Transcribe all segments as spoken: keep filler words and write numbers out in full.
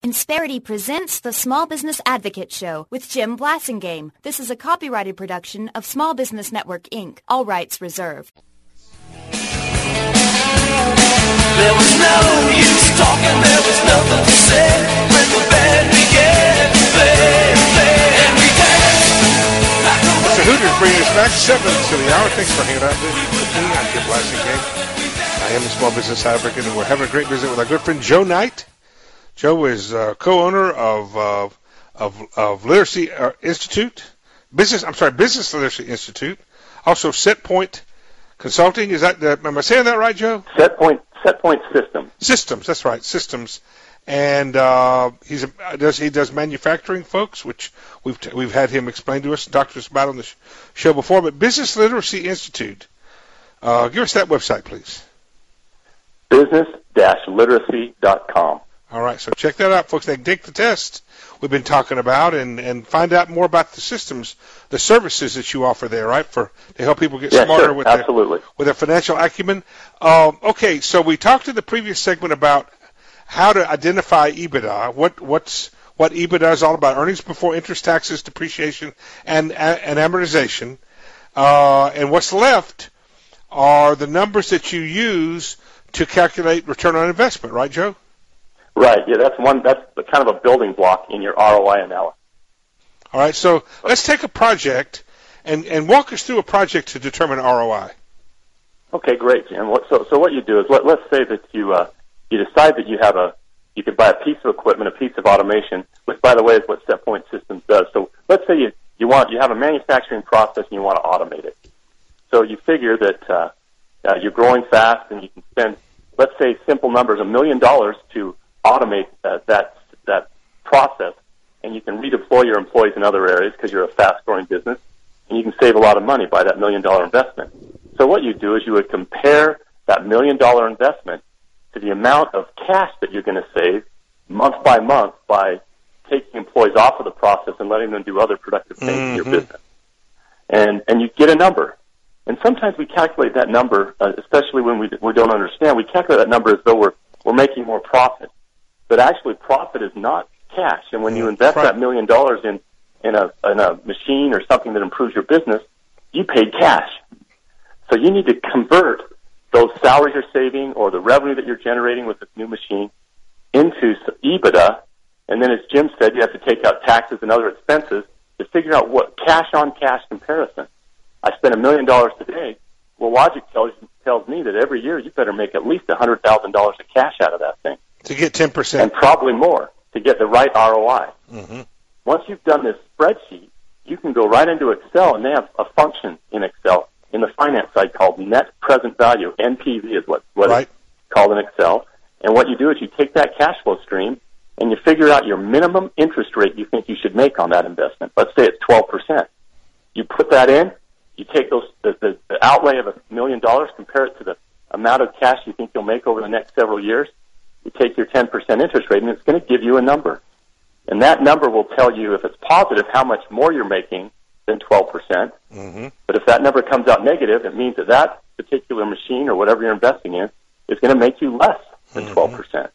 Insperity presents the Small Business Advocate Show with Jim Blasingame. This is a copyrighted production of Small Business Network, Incorporated. All rights reserved. There was no use talking, there was nothing to say when the band began to play, play, and we danced like a Mister Hooters bringing us back seven to the hour. Thanks for hanging out with me. I'm Jim Blasingame. I am the Small Business Advocate, and we're having a great visit with our good friend Joe Knight. Joe is uh, co-owner of, uh, of of Literacy uh, Institute, business. I'm sorry, Business Literacy Institute. Also, SetPoint Consulting. Is that? The, am I saying that right, Joe? SetPoint SetPoint Systems. Systems. That's right, systems. And uh, he's a, does he does manufacturing, folks, which we've t- we've had him explain to us, talk to us about on the sh- show before. But Business Literacy Institute. Uh, give us that website, please. business dash literacy dot com. All right, so check that out, folks. They can take the test we've been talking about and, and find out more about the systems, the services that you offer there, right, for to help people get yeah, smarter sure. with, Absolutely. their, with their financial acumen. Um, okay, so we talked in the previous segment about how to identify EBITDA, what what's what EBITDA is all about, earnings before interest, taxes, depreciation, and and amortization. Uh, and what's left are the numbers that you use to calculate return on investment, right, Joe? Right. Yeah, that's one. That's kind of a building block in your R O I analysis. All right. So let's take a project and, and walk us through a project to determine R O I. Okay, great. And what, so so what you do is let, let's say that you uh, you decide that you have a you could buy a piece of equipment, a piece of automation, which by the way is what SetPoint Systems does. So let's say you you want you have a manufacturing process and you want to automate it. So you figure that uh, uh, you're growing fast and you can spend, let's say, simple numbers, a million dollars to automate uh, that that process, and you can redeploy your employees in other areas because you're a fast-growing business, and you can save a lot of money by that million-dollar investment. So what you do is you would compare that million-dollar investment to the amount of cash that you're going to save month by month by taking employees off of the process and letting them do other productive things mm-hmm. in your business. And and you get a number. And sometimes we calculate that number, uh, especially when we, we don't understand, we calculate that number as though we're, we're making more profit. But actually, profit is not cash. And when you invest right. that million dollars in in a in a machine or something that improves your business, you paid cash. So you need to convert those salaries you're saving or the revenue that you're generating with this new machine into EBITDA. And then, as Jim said, you have to take out taxes and other expenses to figure out what cash-on-cash comparison. I spent a million dollars today. Well, logic tells tells me that every year you better make at least a hundred thousand dollars of cash out of that thing. To get ten percent. And probably more to get the right R O I. Mm-hmm. Once you've done this spreadsheet, you can go right into Excel, and they have a function in Excel in the finance side called net present value. N P V is what, what right. it's called in Excel. And what you do is you take that cash flow stream, and you figure out your minimum interest rate you think you should make on that investment. Let's say it's twelve percent. You put that in, you take those the, the, the outlay of a million dollars, compare it to the amount of cash you think you'll make over the next several years. You take your ten percent interest rate, and it's going to give you a number. And that number will tell you, if it's positive, how much more you're making than twelve percent. Mm-hmm. But if that number comes out negative, it means that that particular machine or whatever you're investing in is going to make you less than mm-hmm. twelve percent.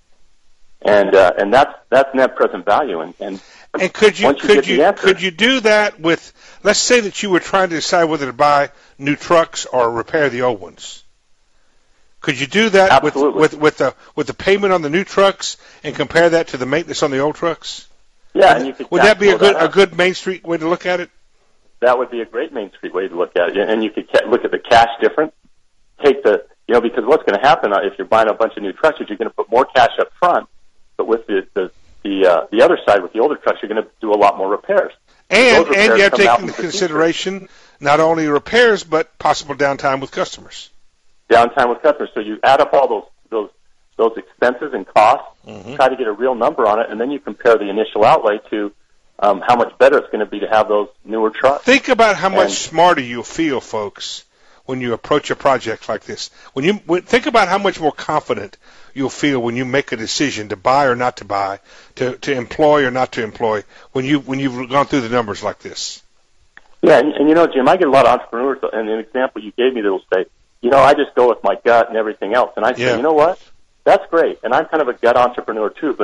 And uh, and that's that's net present value. And and, and could you, once you could get you the answer, could you do that with? Let's say that you were trying to decide whether to buy new trucks or repair the old ones. Could you do that with, with with the with the payment on the new trucks and compare that to the maintenance on the old trucks? Yeah, would, and you could would that be a good that a good Main Street way to look at it? That would be a great Main Street way to look at it, and you could look at the cash difference. Take the you know because what's going to happen if you're buying a bunch of new trucks is you're going to put more cash up front, but with the the the, uh, the other side with the older trucks you're going to do a lot more repairs. And repairs and you have to take into in consideration not only repairs but possible downtime with customers. Downtime with customers. So you add up all those those those expenses and costs, mm-hmm. try to get a real number on it, and then you compare the initial outlay to um, how much better it's going to be to have those newer trucks. Think about how much and, smarter you'll feel, folks, when you approach a project like this. When you when, think about how much more confident you'll feel when you make a decision to buy or not to buy, to, to employ or not to employ, when you when you've gone through the numbers like this. Yeah, and, and you know, Jim, I get a lot of entrepreneurs, and an example you gave me that will say, you know, I just go with my gut and everything else. And I say, yeah. you know what? That's great. And I'm kind of a gut entrepreneur too, but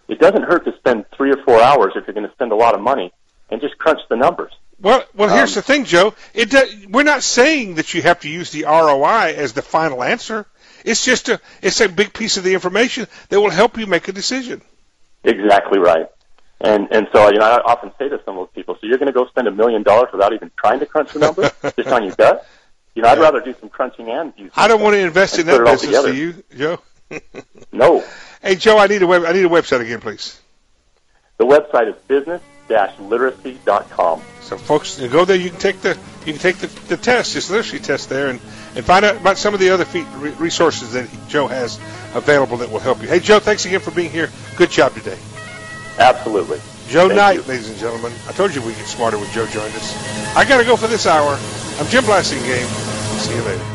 it doesn't hurt to spend three or four hours if you're going to spend a lot of money and just crunch the numbers. Well, well, here's Um, the thing, Joe. It do, we're not saying that you have to use the R O I as the final answer. It's just a it's a big piece of the information that will help you make a decision. Exactly right. And and so you know I often say to some of those people, so you're going to go spend a million dollars without even trying to crunch the numbers, just on your gut? You know, I'd rather do some crunching and use. I don't want to invest in and put that it all business. Do together. you, Joe? No. Hey, Joe, I need a web. I need a website again, please. The website is business dash literacy dot com. So, folks, you go there. You can take the you can take the, the test, this literacy test there, and, and find out about some of the other fe- re- resources that he, Joe has available that will help you. Hey, Joe, thanks again for being here. Good job today. Absolutely. Joe Thank Knight, you. ladies and gentlemen. I told you we get smarter when Joe joined us. I got to go for this hour. I'm Jim Blassingame. See you later.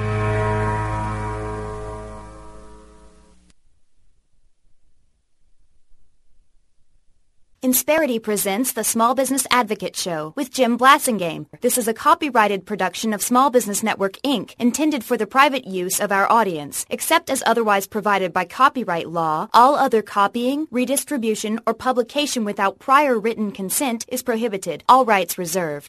Insperity presents the Small Business Advocate Show with Jim Blassingame. This is a copyrighted production of Small Business Network, Incorporated, intended for the private use of our audience. Except as otherwise provided by copyright law, all other copying, redistribution, or publication without prior written consent is prohibited. All rights reserved.